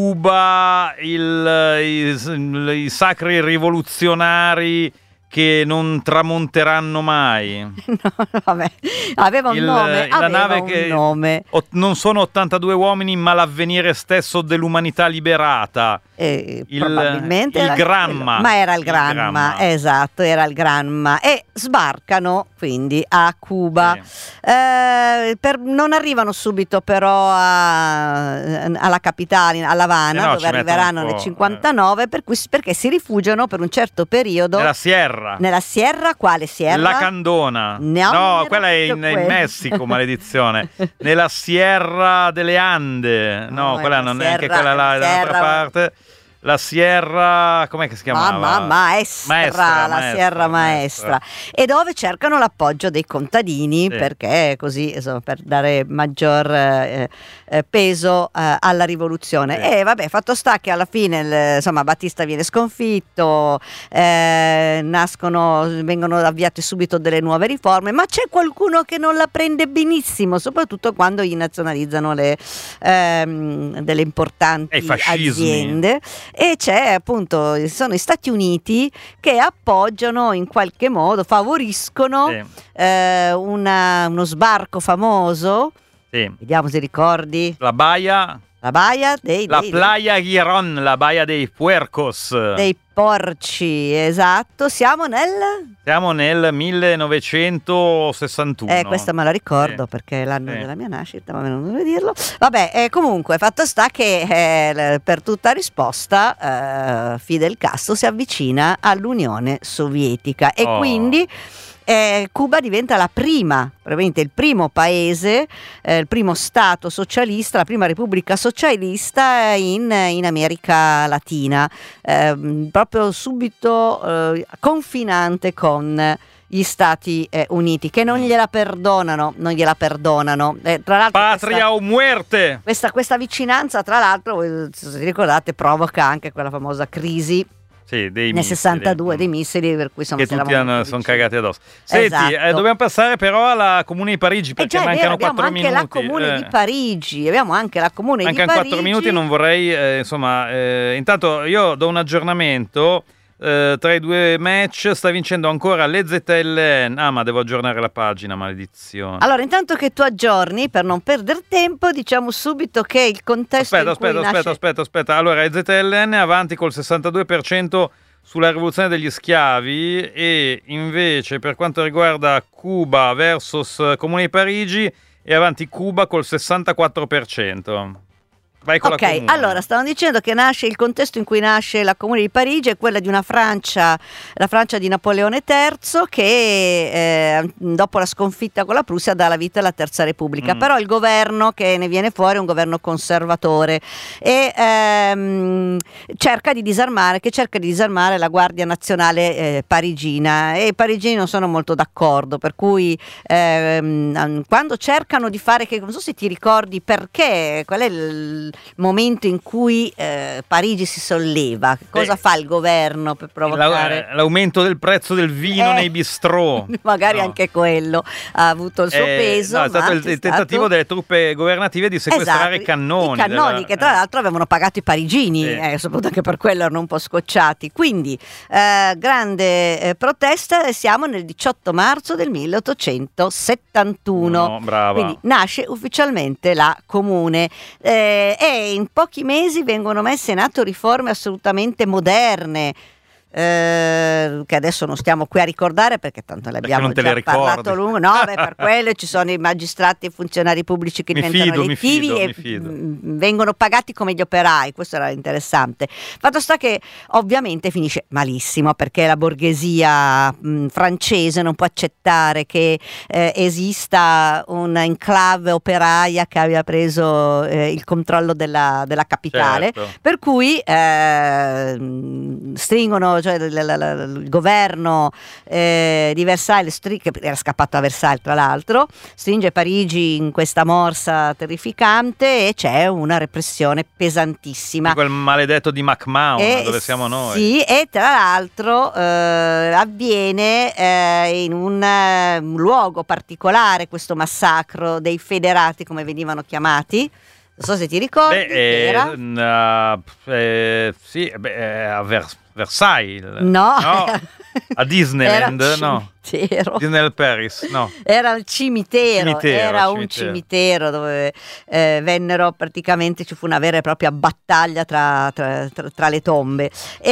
Cuba il, i, i sacri rivoluzionari che non tramonteranno mai. No, vabbè. Aveva un Il- nome. la aveva nave un che nome. ot- non sono ottantadue uomini, ma l'avvenire stesso dell'umanità liberata. Eh, Il- probabilmente il era Gramma. quello. Ma era il Il Gramma, Gramma. esatto, era il Gramma e sbarcano quindi a Cuba. Eh, per- non arrivano subito però a- alla capitale, a La Habana, Eh no, dove ci mettono arriveranno un po', nel cinquantanove, per cui, perché si rifugiano per un certo periodo Nella Sierra. nella Sierra. Quale Sierra? La Candona. No, No, era quella è in, proprio in quella. Messico, maledizione. Nella Sierra delle Ande. No, No, è quella la non è neanche Sierra- quella là, la dall'altra Sierra- parte. La Sierra, com'è che si chiamava? Ma, ma- maestra, Maestra, la maestra, Sierra Maestra. E dove cercano l'appoggio dei contadini, Sì. perché così, insomma, per dare maggior eh, eh, peso eh, alla rivoluzione. Sì. E vabbè, fatto sta che alla fine il- insomma Battista viene sconfitto, eh, nascono, vengono avviate subito delle nuove riforme, ma c'è qualcuno che non la prende benissimo, soprattutto quando gli nazionalizzano le, ehm, delle importanti E i fascismi. aziende. E c'è appunto, sono gli Stati Uniti che appoggiano in qualche modo, favoriscono Sì. eh, una- uno sbarco famoso. Sì. Vediamo se ricordi. La baia, La baia dei, la dei- Playa Girón, la baia dei Puercos. dei porci, esatto. Siamo nel... Siamo nel millenovecentosessantuno. Eh, questa me la ricordo Sì. perché è l'anno Sì. della mia nascita, ma non dovevo dirlo. Vabbè, eh, comunque, fatto sta che eh, l- per tutta risposta eh, Fidel Castro si avvicina all'Unione Sovietica e Oh. quindi eh, Cuba diventa la prima, probabilmente il primo paese, eh, il primo stato socialista, la prima repubblica socialista in, in America Latina, ehm, proprio subito eh, confinante con gli Stati eh, Uniti, che non gliela perdonano, non gliela perdonano. Eh, tra l'altro Patria questa, o muerte. questa, questa vicinanza, tra l'altro, voi, se vi ricordate, provoca anche quella famosa crisi Sì, dei nel missili. sessantadue dei missili, per cui insomma Che si tutti eravamo hanno- molto sono vicini. cagati addosso. Senti, Esatto. eh, dobbiamo passare però alla Comune di Parigi Eh perché già, è vero, mancano abbiamo quattro anche minuti. la Comune Eh, di Parigi, abbiamo anche la Comune Mancano di Parigi. quattro minuti e non vorrei, eh, insomma, eh, intanto io do un aggiornamento. Eh, tra i due match sta vincendo ancora le Z L N. Ah, ma devo aggiornare la pagina, maledizione. Allora, intanto che tu aggiorni, per non perdere tempo, diciamo subito che il contesto Aspetta, in cui aspetta, nasce... aspetta, aspetta, aspetta. Allora, Z L N avanti col sessantadue per cento sulla rivoluzione degli schiavi e invece per quanto riguarda Cuba versus Comune di Parigi è avanti Cuba col sessantaquattro per cento. Vai con la Ok, Comune. allora stavano dicendo che nasce il contesto in cui nasce la Comune di Parigi è quella di una Francia, la Francia di Napoleone terzo, che eh, dopo la sconfitta con la Prussia dà la vita alla Terza Repubblica. Mm. Però il governo che ne viene fuori è un governo conservatore e ehm, cerca di disarmare, che cerca di disarmare la Guardia Nazionale eh, parigina, e i parigini non sono molto d'accordo, per cui ehm, quando cercano di fare, che non so se ti ricordi perché, qual è il momento in cui eh, Parigi si solleva, cosa Eh, fa il governo per provocare? La- l'aumento del prezzo del vino Eh. nei bistrò. Magari No. anche quello ha avuto il suo Eh, peso. no, è stato ma il, c'è il tentativo stato- delle truppe governative di sequestrare Esatto, i cannoni. i cannoni della- che tra l'altro avevano pagato i parigini, Sì. eh, soprattutto anche per quello erano un po' scocciati. Quindi eh, grande eh, protesta, e siamo nel diciotto marzo del milleottocentosettantuno. No, brava. Quindi nasce ufficialmente la Comune eh, e in pochi mesi vengono messe in atto riforme assolutamente moderne. eh, che adesso non stiamo qui a ricordare perché tanto le Perché abbiamo non te già le ricordi. parlato a lungo. No, beh, per quello ci sono i magistrati e i funzionari pubblici che Mi diventano fido, mi elettivi fido, e mi fido. mh, vengono pagati come gli operai. Questo era interessante. Fatto sta che ovviamente finisce malissimo perché la borghesia mh, francese non può accettare che eh, esista una enclave operaia che abbia preso eh, il controllo della, della capitale. Certo. Per cui eh, mh, stringono, cioè il, il, il governo eh, di Versailles, stri- che era scappato a Versailles tra l'altro, stringe Parigi in questa morsa terrificante e c'è una repressione pesantissima. Di quel maledetto di McMahon, e, dove siamo noi. Sì, e tra l'altro eh, avviene eh, in un, eh, un luogo particolare questo massacro dei federati, come venivano chiamati. Non so se ti ricordi. Beh, che era? eh, eh, sì, beh, eh, a Vers- Versailles. No. no. A Disneyland, Era un no. cimitero. Disneyland Paris, no. Era un cimitero, Cimitero, era un cimitero. cimitero dove eh, vennero praticamente, ci fu una vera e propria battaglia tra, tra, tra, tra le tombe.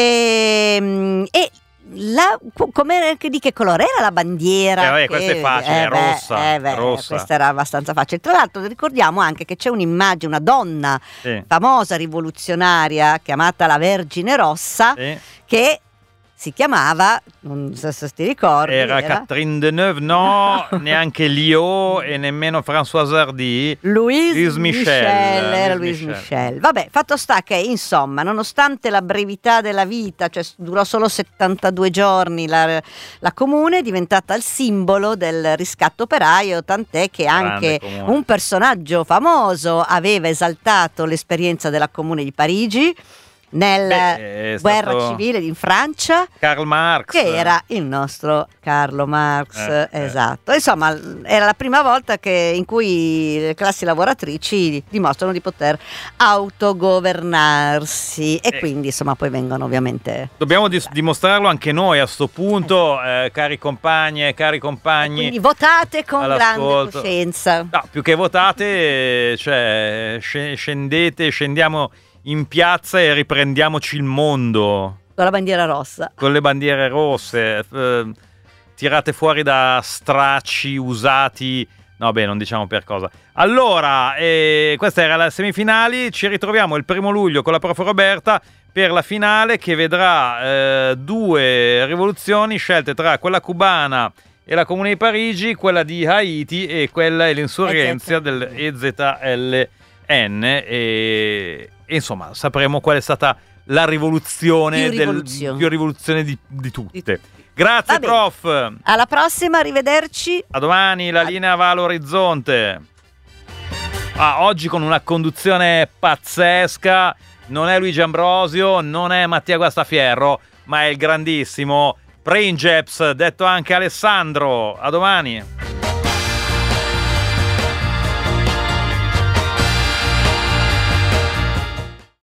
E, e la, come, di che colore era la bandiera? Eh, vabbè, che, questa è facile, eh, è beh, rossa, eh, beh, rossa. Questa era abbastanza facile. Tra l'altro ricordiamo anche che c'è un'immagine, una donna Sì. famosa rivoluzionaria chiamata la Vergine Rossa, Sì. che si chiamava, non so se ti ricordi, Era Catherine Deneuve, no, neanche Lio e nemmeno Françoise Hardy. Louise, Louise Michel, Michel, era Louise Louise Michel. Michel. Vabbè, fatto sta che insomma, nonostante la brevità della vita, cioè durò solo settantadue giorni, la, la comune è diventata il simbolo del riscatto operaio, tant'è che anche Grande comune. un personaggio famoso aveva esaltato l'esperienza della comune di Parigi nella Beh, è guerra stato civile in Francia, Karl Marx. che era il nostro Carlo Marx, Eh, eh. esatto. Insomma, era la prima volta che, in cui le classi lavoratrici dimostrano di poter autogovernarsi e Eh. quindi insomma poi vengono ovviamente... Dobbiamo dis- dimostrarlo anche noi a sto punto, eh, cari compagni e cari compagni. Quindi votate con grande all'ascolto. coscienza. No, più che votate, cioè sc- scendete, scendiamo in piazza e riprendiamoci il mondo Con la bandiera rossa. con le bandiere rosse, eh, tirate fuori da stracci usati. No, beh, non diciamo per cosa. Allora, eh, questa era la semifinali. Ci ritroviamo il primo luglio con la prof Roberta per la finale che vedrà eh, due rivoluzioni scelte tra quella cubana e la Comune di Parigi, quella di Haiti e quella è l'insurgenza del E Z L N e, e insomma sapremo qual è stata la rivoluzione, Più del, rivoluzione. più rivoluzione di, di tutte. Di tutte. Grazie Va bene. prof. Alla prossima, arrivederci. A domani, la linea va all'orizzonte. Ah, oggi con una conduzione pazzesca. Non è Luigi Ambrosio, non è Mattia Guastafierro, ma è il grandissimo Princeps, detto anche Alessandro. A domani.